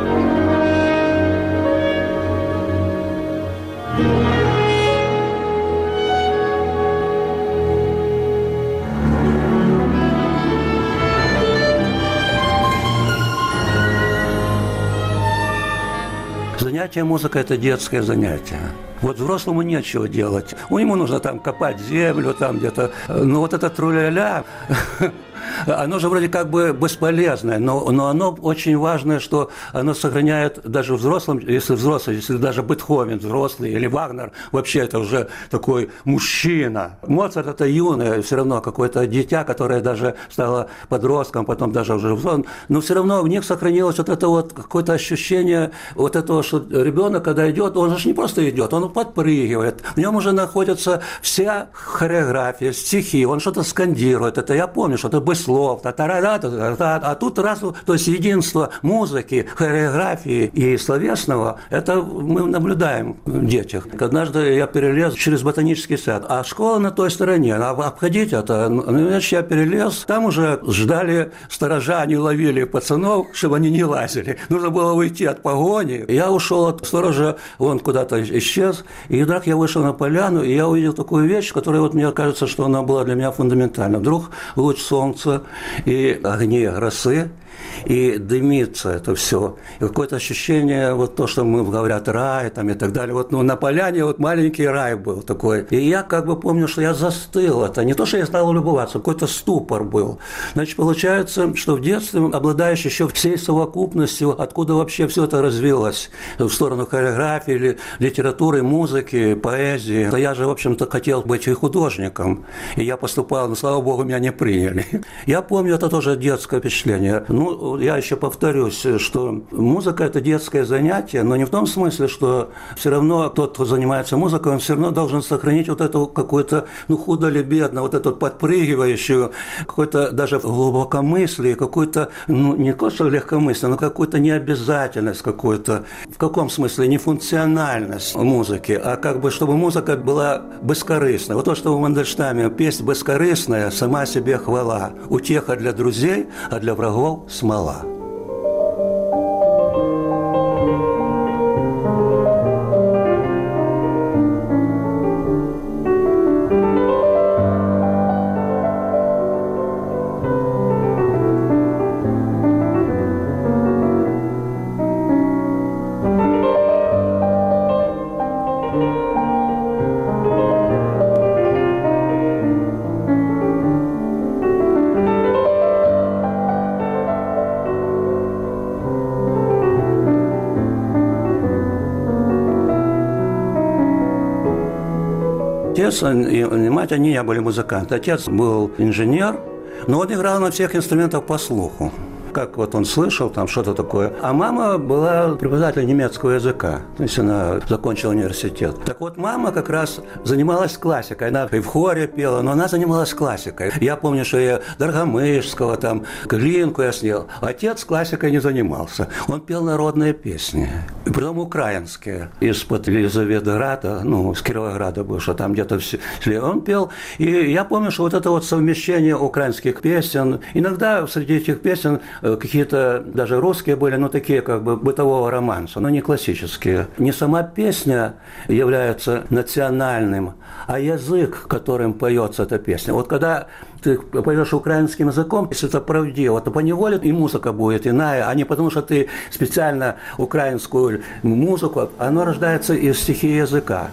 Занятие музыкой – это детское занятие. Вот взрослому нечего делать. Ему нужно там копать землю, там где-то. Но вот это тру-ля-ля, оно же вроде как бы бесполезное, но оно очень важное, что оно сохраняет даже взрослым, если даже Бетховен взрослый или Вагнер, вообще это уже такой мужчина. Моцарт – это юное, все равно какое-то дитя, которое даже стало подростком, потом даже уже взрослым, но все равно в них сохранилось вот это вот какое-то ощущение вот этого, что ребенок, когда идет, он же не просто идет, он подпрыгивает, в нем уже находится вся хореография, стихи, он что-то скандирует, это я помню, что это слов, а тут раз, то есть единство музыки, хореографии и словесного, это мы наблюдаем в детях. Однажды я перелез через ботанический сад, а школа на той стороне, обходить это, значит, я перелез, там уже ждали сторожа, они ловили пацанов, чтобы они не лазили. Нужно было уйти от погони. Я ушел от сторожа, он куда-то исчез, и вдруг я вышел на поляну, и я увидел такую вещь, которая вот мне кажется, что она была для меня фундаментальна. Вдруг луч солнца и огни росы, и дымится это все. И какое-то ощущение, вот то, что мы говорят, рай там и так далее. Вот на поляне вот маленький рай был такой. И я как бы помню, что я застыл. Это не то, что я стал любоваться, какой-то ступор был. Значит, получается, что в детстве, обладающий еще всей совокупностью, откуда вообще все это развилось, в сторону хореографии, или литературы, музыки, поэзии. То я же, в общем-то, хотел быть и художником. И я поступал, но, слава богу, меня не приняли. Я помню, это тоже детское впечатление. Я еще повторюсь, что музыка – это детское занятие, но не в том смысле, что все равно тот, кто занимается музыкой, он все равно должен сохранить вот эту какую-то, худо или бедно, вот эту подпрыгивающую, какое-то даже глубокомыслие, какое-то, не то что легкомыслие, но какую-то необязательность какую-то. В каком смысле? Не функциональность музыки, а как бы, чтобы музыка была бескорыстной. Вот то, что в Мандельштаме песня бескорыстная, сама себе хвала, утеха для друзей, а для врагов – смола. Отец и мать, они не были музыканты. Отец был инженер, но он играл на всех инструментах по слуху. Как вот он слышал, там что-то такое. А мама была преподавателем немецкого языка. То есть она закончила университет. Так вот, мама как раз занималась классикой. Она и в хоре пела, но она занималась классикой. Я помню, что я Доргомышского, там, Глинку я снял. Отец классикой не занимался. Он пел народные песни. И притом украинские. Из-под Елизаветграда, с Кировограда бывшего, там где-то все. Он пел. И я помню, что вот это вот совмещение украинских песен. Иногда среди этих песен какие-то даже русские были, но такие как бы бытового романса, но не классические. Не сама песня является национальным, а язык, которым поется эта песня. Вот когда ты поешь украинским языком, если это правдиво, то поневоле и музыка будет иная, а не потому, что ты специально украинскую музыку, оно рождается из стихии языка.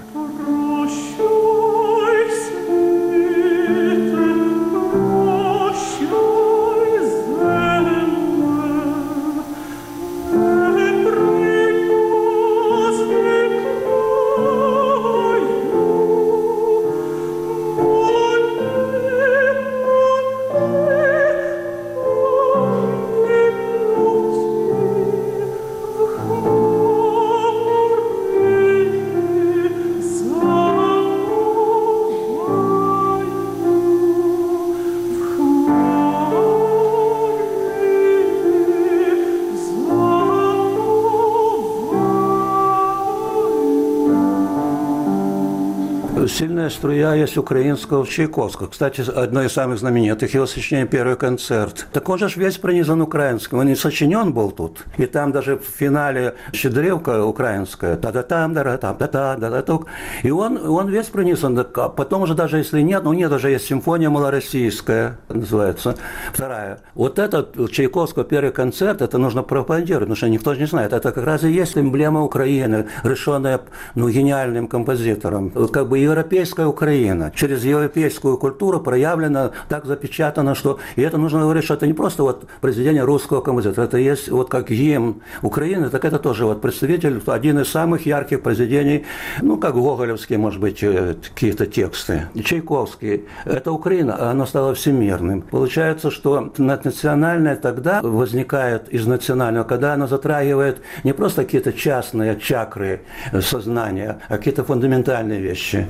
Сильная струя есть украинского в Чайковского. Кстати, одно из самых знаменитых его сочинений «Первый концерт». Так он же весь пронизан украинским. Он и сочинен был тут. И там даже в финале щедревка украинская. Та-да-там, да-да-там, да-да-да-да-тук. И он весь пронизан. А потом уже даже если нет, у нее даже есть симфония малороссийская, называется, вторая. Вот этот Чайковского «Первый концерт», это нужно пропагандировать, потому что никто же не знает. Это как раз и есть эмблема Украины, решенная гениальным композитором. Вот как бы европейская Украина. Через европейскую культуру проявлена, так запечатано, что... И это нужно говорить, что это не просто вот произведение русского композитора, это есть вот как гимн Украины, так это тоже вот представитель, один из самых ярких произведений, как гоголевские, может быть, какие-то тексты. Чайковский. Это Украина, а оно стало всемирным. Получается, что национальное тогда возникает из национального, когда оно затрагивает не просто какие-то частные чакры сознания, а какие-то фундаментальные вещи.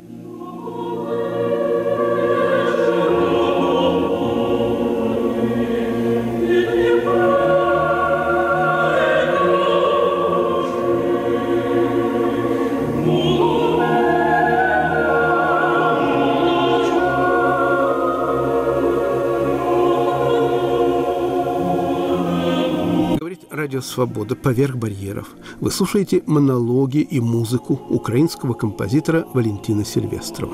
Радио «Свобода. Поверх барьеров». Вы слушаете монологи и музыку украинского композитора Валентина Сильвестрова.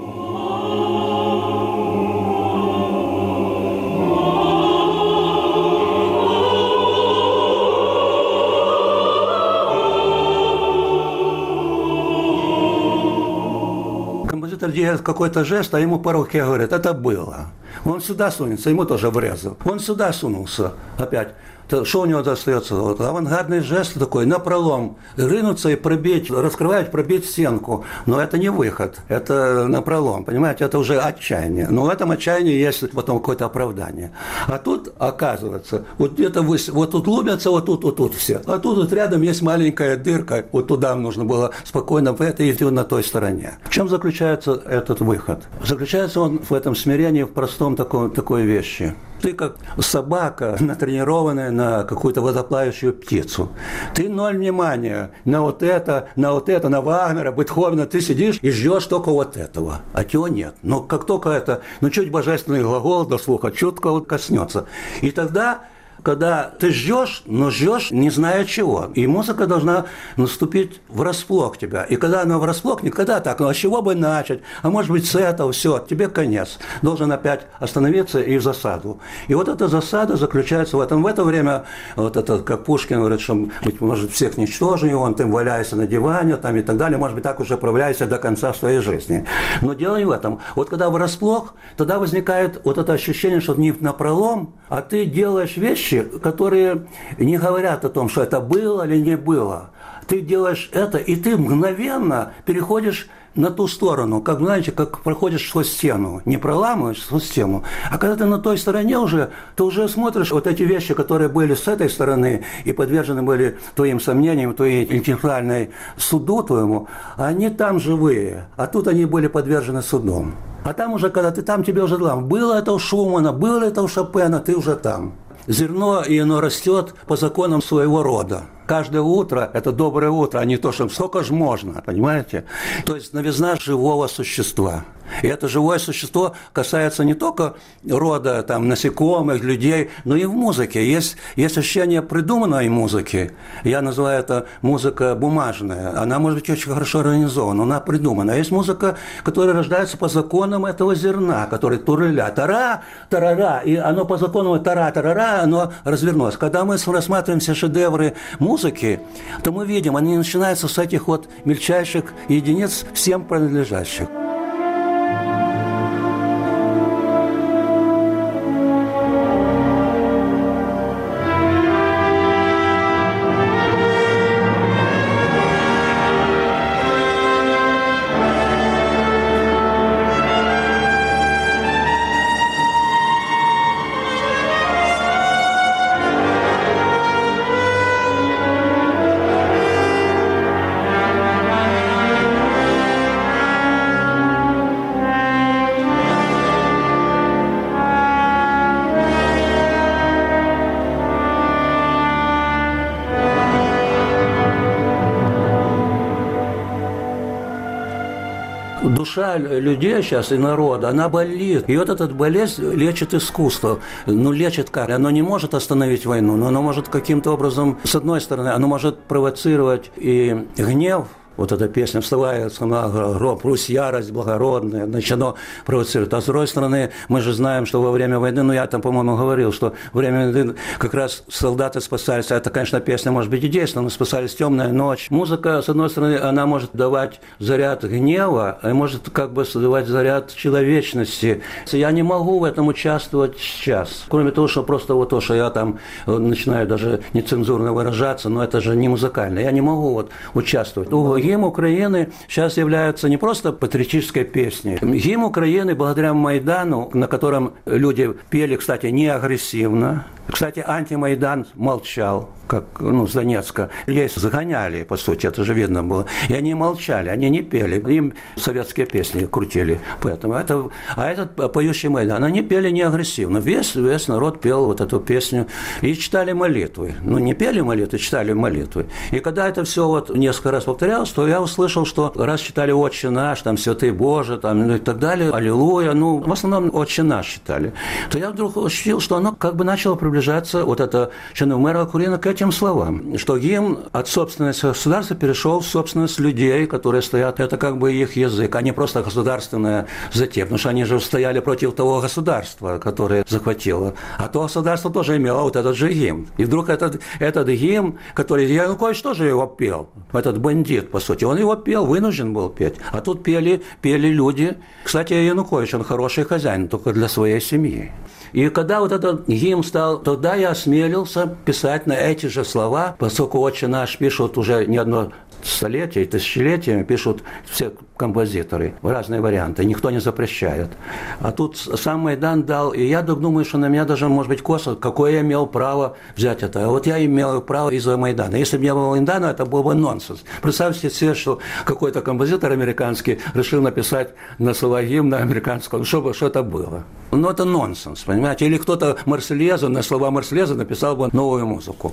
Композитор делает какой-то жест, а ему по руке говорят: это было. Он сюда сунется, ему тоже врезал. Он сюда сунулся опять. Что у него остается? Вот авангардный жест такой, напролом, рынуться и пробить, раскрывать, пробить стенку. Но это не выход, это напролом, понимаете, это уже отчаяние. Но в этом отчаянии есть потом какое-то оправдание. А тут, оказывается, вот где-то вот тут ломятся, вот тут все. А тут вот рядом есть маленькая дырка, вот туда нужно было спокойно в это идти на той стороне. В чем заключается этот выход? Заключается он в этом смирении, в простом такой вещи. Ты как собака, натренированная на какую-то водоплавающую птицу. Ты ноль внимания на вот это, на Вагнера, Бетховена. Ты сидишь и ждешь только вот этого. А чего нет. Но как только это, чуть божественный глагол до слуха, чутко вот коснется. И тогда... Когда ты ждешь, но ждешь, не зная чего. И музыка должна наступить врасплох тебя. И когда она врасплох, никогда так, а с чего бы начать? А может быть, с этого, все, тебе конец. Должен опять остановиться и в засаду. И вот эта засада заключается в этом. В это время, вот это, как Пушкин говорит, что, быть может, всех ничтожен, он там валяется на диване там, и так далее, может быть, так уже отправляйся до конца своей жизни. Но дело не в этом. Вот когда врасплох, тогда возникает вот это ощущение, что не напролом, а ты делаешь вещи, которые не говорят о том, что это было или не было. Ты делаешь это, и ты мгновенно переходишь на ту сторону, как, знаете, как проходишь сквозь стену. Не проламываешь сквозь стену, а когда ты на той стороне уже, ты уже смотришь вот эти вещи, которые были с этой стороны и подвержены были твоим сомнениям, твоей интеллектуальной суду твоему, они там живые, а тут они были подвержены судом. А там уже, когда ты там, тебе уже там, было это у Шумана, было это у Шопена, ты уже там. Зерно, и оно растет по законам своего рода. Каждое утро – это доброе утро, а не то, что сколько же можно, понимаете? То есть новизна живого существа. И это живое существо касается не только рода там, насекомых, людей, но и в музыке. Есть ощущение придуманной музыки. Я называю это музыка бумажная. Она может быть очень хорошо организована, она придумана. А есть музыка, которая рождается по законам этого зерна, который туреля, тара, тарара, и оно по закону тара, тарара, оно развернулось. Когда мы рассматриваем все шедевры музыки, то мы видим, они начинаются с этих вот мельчайших единиц, всем принадлежащих. Душа людей сейчас и народа, она болит. И вот эта болезнь лечит искусство. Ну, лечит как? Оно не может остановить войну, но оно может каким-то образом, с одной стороны, оно может провоцировать и гнев. Вот эта песня «Вставает на гроб, Русь ярость благородная», значит, оно провоцирует. А с другой стороны, мы же знаем, что во время войны, ну, я там, по-моему, говорил, что во время войны как раз солдаты спасались. Это, конечно, песня может быть и действенна, но спасались «Темная ночь». Музыка, с одной стороны, она может давать заряд гнева, а может как бы давать заряд человечности. Я не могу в этом участвовать сейчас. Кроме того, что просто вот то, что я там начинаю даже нецензурно выражаться, но это же не музыкально. Я не могу вот участвовать. Гимн Украины сейчас является не просто патриотической песней. Гимн Украины благодаря Майдану, на котором люди пели, кстати, не агрессивно. Кстати, антимайдан молчал, как с Донецка. Людей загоняли, по сути, это же видно было. И они молчали, они не пели. Им советские песни крутили. Поэтому этот поющий Майдан, они пели не агрессивно. Весь народ пел вот эту песню и читали молитвы. Ну, не пели молитвы, читали молитвы. И когда это все вот несколько раз повторялось, то я услышал, что раз читали «Отче наш», там «Святый Боже», там, и так далее, «Аллилуйя», в основном «Отче наш» читали, то я вдруг ощутил, что оно как бы начало приближаться, вот это Чорноморова Курина, к этим словам, что гимн от собственности государства перешел в собственность людей, которые стоят, это как бы их язык, а не просто государственная затея, потому что они же стояли против того государства, которое захватило, а то государство тоже имело вот этот же гимн. И вдруг этот гимн, который Янукович тоже его пел, этот бандит, по сути, он его пел, вынужден был петь, а тут пели люди. Кстати, Янукович, он хороший хозяин, только для своей семьи. И когда вот этот гимн стал, тогда я осмелился писать на эти же слова, поскольку «Отче наш» пишут уже не одно столетие, тысячелетия, пишут все композиторы, разные варианты, никто не запрещает. А тут сам Майдан дал, и я думаю, что на меня даже, может быть, косо, какое я имел право взять это. А вот я имел право из-за Майдана. Если бы не было Майдана, это был бы нонсенс. Представьте себе, что какой-то композитор американский решил написать на слова гимна американского, что это было. Ну, это нонсенс, понимаете? Или кто-то Марсельеза, на слова Марсельеза написал бы новую музыку.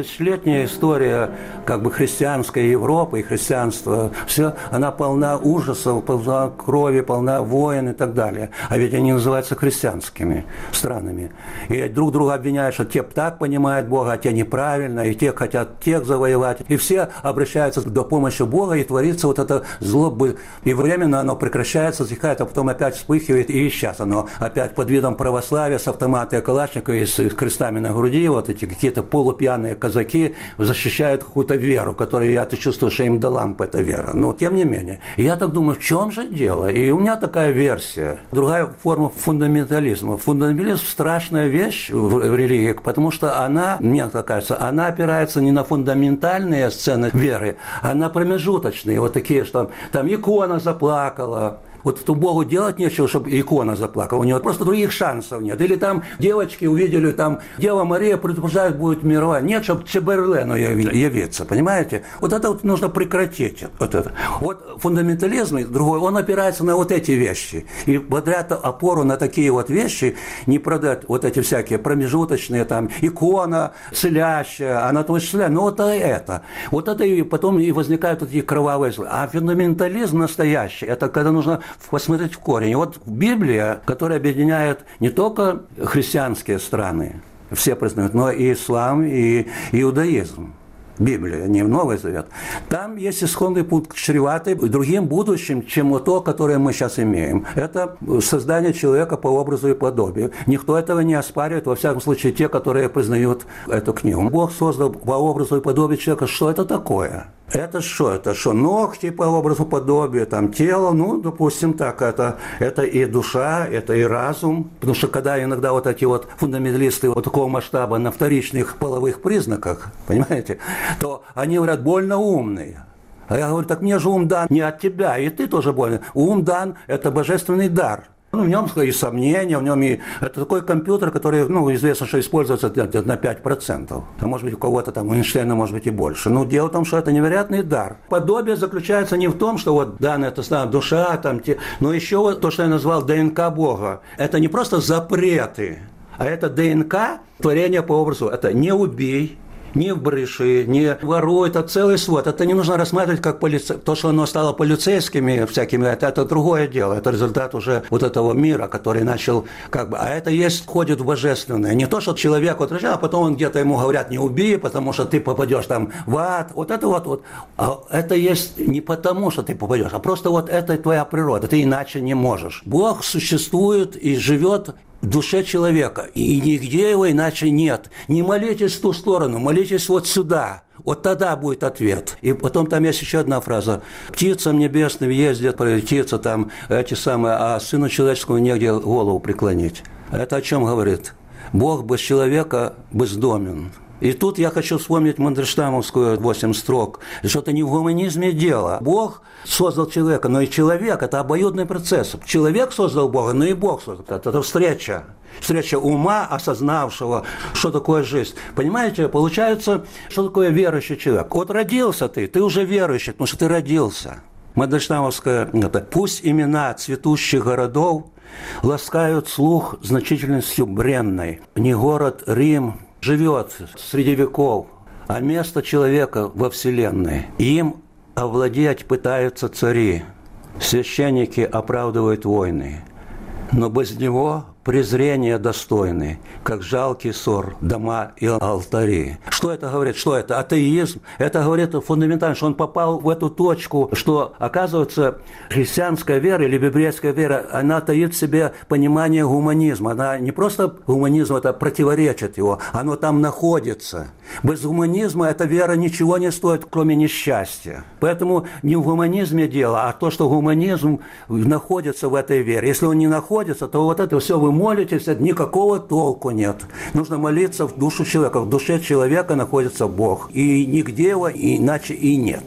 2000-летняя история как бы христианской Европы и христианства, все, она полна ужасов, полна крови, полна войн и так далее. А ведь они называются христианскими странами. И друг друга обвиняют, что те так понимают Бога, а те неправильно, и те хотят тех завоевать. И все обращаются до помощи Бога, и творится вот это зло. И временно оно прекращается, затихает, а потом опять вспыхивает, и сейчас оно опять под видом православия с автоматом Калашникова и с крестами на груди, вот эти какие-то полупьяные казаки защищают какую-то веру, которую я-то чувствую, что им до лампы эта вера. Но тем не менее. И я так думаю, в чем же дело? И у меня такая версия. Другая форма фундаментализма. Фундаментализм – страшная вещь в религии, потому что она, мне так кажется, она опирается не на фундаментальные сцены веры, а на промежуточные, вот такие, что там икона заплакала. Вот то Богу делать нечего, чтобы икона заплакала. У него просто других шансов нет. Или там девочки увидели, там Дева Мария предупреждает, будет мировая. Нет, чтобы Чемберлену явиться, понимаете? Вот это вот нужно прекратить. Вот это. Вот фундаментализм другой, он опирается на вот эти вещи. И благодаря опору на такие вот вещи не продать вот эти всякие промежуточные, там, икона, целящая, она то исцеляет. Ну, вот это. Вот это и потом и возникают вот эти кровавые злы. А фундаментализм настоящий, это когда нужно посмотреть в корень. И вот Библия, которая объединяет не только христианские страны, все признают, но и ислам, и иудаизм. Библия, не в Новый Завет. Там есть исходный пункт, чреватый другим будущим, чем вот то, которое мы сейчас имеем. Это создание человека по образу и подобию. Никто этого не оспаривает, во всяком случае, те, которые признают эту книгу. Бог создал по образу и подобию человека. Что это такое? Это что? Это что? Ногти по образу подобию, там тело, ну, допустим, так, это и душа, это и разум. Потому что когда иногда вот эти вот фундаменталисты вот такого масштаба на вторичных половых признаках, понимаете, то они говорят, больно умные. А я говорю, так мне же ум дан не от тебя, и ты тоже больно. Ум дан – это божественный дар. В нем и сомнения, в нем и... Это такой компьютер, который, ну, известно, что используется на 5%. А может быть, у кого-то там, у Эйнштейна, может быть, и больше. Но дело в том, что это невероятный дар. Подобие заключается не в том, что вот дан это душа, там, но еще вот то, что я назвал ДНК Бога. Это не просто запреты, а это ДНК, творение по образу. Это не убей, не бреши, не воруй, это целый свод. Это не нужно рассматривать как то, что оно стало полицейскими всякими, это другое дело. Это результат уже вот этого мира, который начал как бы... А это есть, входит в божественное. Не то, что человек вот рожден, а потом он где-то ему говорят, не убей, потому что ты попадешь там в ад. Вот это вот. А это есть не потому, что ты попадешь, а просто вот это твоя природа. Ты иначе не можешь. Бог существует и живет в душе человека, и нигде его иначе нет. Не молитесь в ту сторону, молитесь вот сюда. Вот тогда будет ответ. И потом там есть еще одна фраза. Птицам небесным ездят, птицы там, эти самые, а сыну человеческому негде голову преклонить. Это о чем говорит? Бог без человека бездомен. И тут я хочу вспомнить Мандельштамовскую 8 строк. Что-то не в гуманизме дело. Бог создал человека, но и человек – это обоюдный процесс. Человек создал Бога, но и Бог создал. Это встреча. Встреча ума, осознавшего, что такое жизнь. Понимаете, получается, что такое верующий человек. Вот родился ты уже верующий, потому что ты родился. Мандельштамовская – пусть имена цветущих городов ласкают слух значительностью бренной. Не город Рим живет среди веков, а место человека во Вселенной. Им овладеть пытаются цари, священники оправдывают войны, но без него презрение достойны, как жалкий ссор, дома и алтари. Что это говорит? Что это? Атеизм. Это говорит фундаментально, что он попал в эту точку, что, оказывается, христианская вера или библейская вера, она таит в себе понимание гуманизма. Она не просто гуманизм, это противоречит его, оно там находится. Без гуманизма эта вера ничего не стоит, кроме несчастья. Поэтому не в гуманизме дело, а то, что гуманизм находится в этой вере. Если он не находится, то вот это все вы молитесь, никакого толку нет. Нужно молиться в душу человека. В душе человека находится Бог. И нигде его иначе и нет.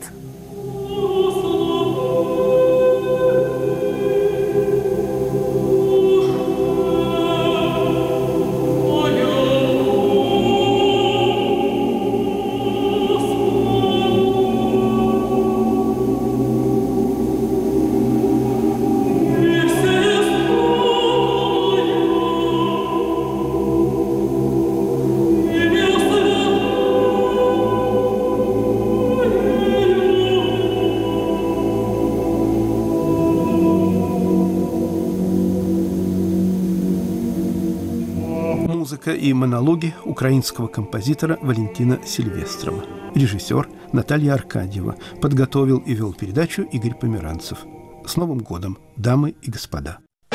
музыка и монологи украинского композитора Валентина Сильвестрова. Режиссер Наталья Аркадьева. Подготовил и вел передачу Игорь Померанцев. С Новым годом, дамы и господа!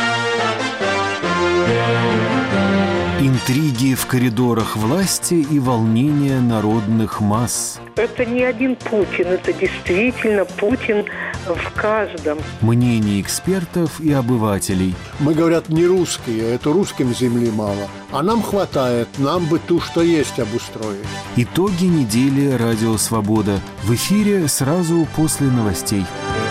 Интриги в коридорах власти и волнения народных масс. Это не один Путин, это действительно Путин в каждом. Мнения экспертов и обывателей. Мы, говорят, не русские, это русским земли мало. А нам хватает, нам бы ту, что есть, обустроить. Итоги недели «Радио Свобода». В эфире сразу после новостей.